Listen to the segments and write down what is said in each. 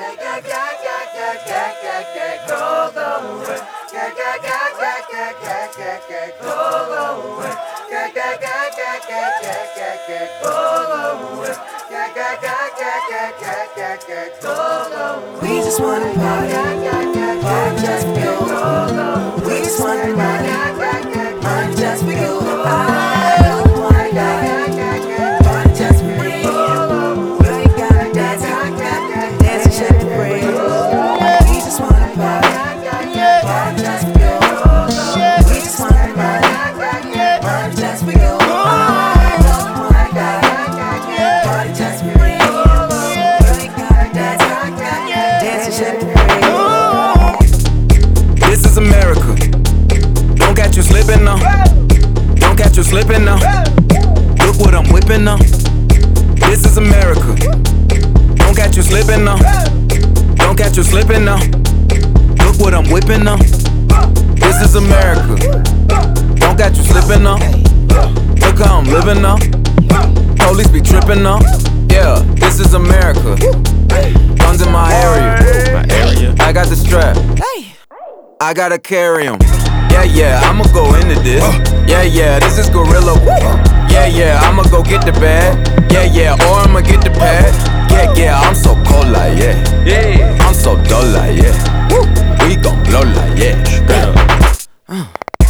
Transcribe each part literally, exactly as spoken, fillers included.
We just wanna party, party just for you. We just wanna money, money just for you. I don't wanna die, party just for me. You ain't gotta dance, dance and shake your brain. We just wanna party, party just for you. We just wanna money, money just for you. I don't wanna die, party just for me. You ain't gotta dance, dance and shake your brain. This is America. Don't catch you slipping now. Don't catch you slipping now. Look what I'm whipping now. This is America. Don't catch you slipping now. Don't catch you slipping now. Look what I'm whipping now. This is America. Don't catch you slipping now. Look how I'm living now. Police be tripping now. Yeah, this is America. Guns in my area. My area. I got the strap. I gotta carry 'em. Yeah, yeah, I'ma go into this. Yeah, yeah, this is gorilla. Yeah, yeah, I'ma go get the bag. Yeah, yeah, or I'ma get the pad. Yeah, yeah, I'm so cold like yeah. Yeah, I'm so dull like yeah. We gon' blow like yeah. Uh.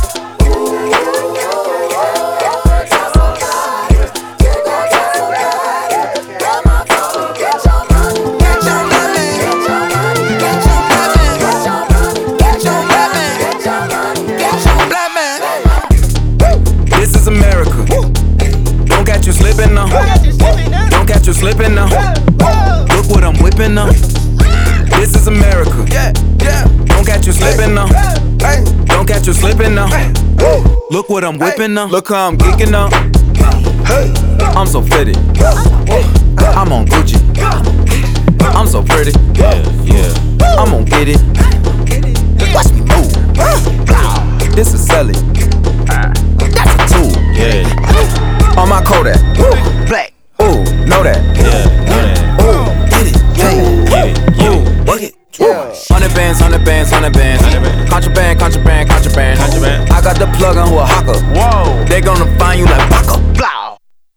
This is America. Don't catch you slipping now. Don't catch you slipping now. Look what I'm whipping now. This is America. Don't catch you slipping now. Don't catch you slipping now. Look what I'm whipping now. Look how I'm geeking now. I'm so fitted. I'm on Gucci. I'm so pretty. Yeah, yeah. I'm gon' get it. Watch me move. This is Sally. That's a tool. Yeah. On my Kodak. Ooh, black. Ooh, know that. Yeah, know that. Ooh, get it. Yeah, get it. Yeah, work it. Yeah. Hundred bands, hundred bands, hundred bands. Contraband, contraband, contraband. Contraband. I got the plug on who a hawker. Whoa. They gonna find you like Baka. Blah.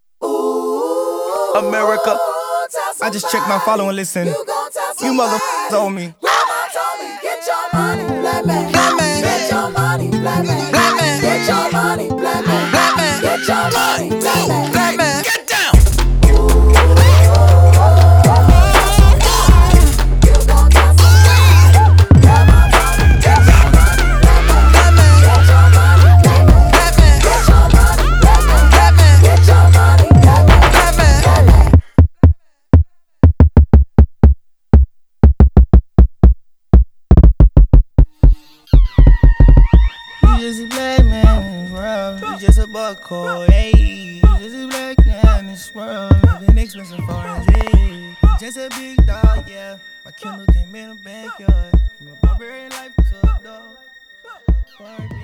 America. I just checked my follow and listen. You motherfuckers owe me. Get your money, black man. Black man. Get your money, black man. Black man. Get your money, black man. Black man. Get your money, black man. Black man. Get down. Just a black man in this world. You just a buckhole, hey. You just a black man in this world. Living expensive foreign, hey. Just a big dog, yeah. My Kindle came in the backyard. From a barbarian life to a dog.